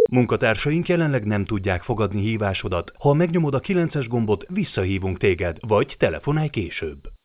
Munkatársaink jelenleg nem tudják fogadni hívásodat. Ha megnyomod a 9-es gombot, visszahívunk téged, vagy telefonálj később.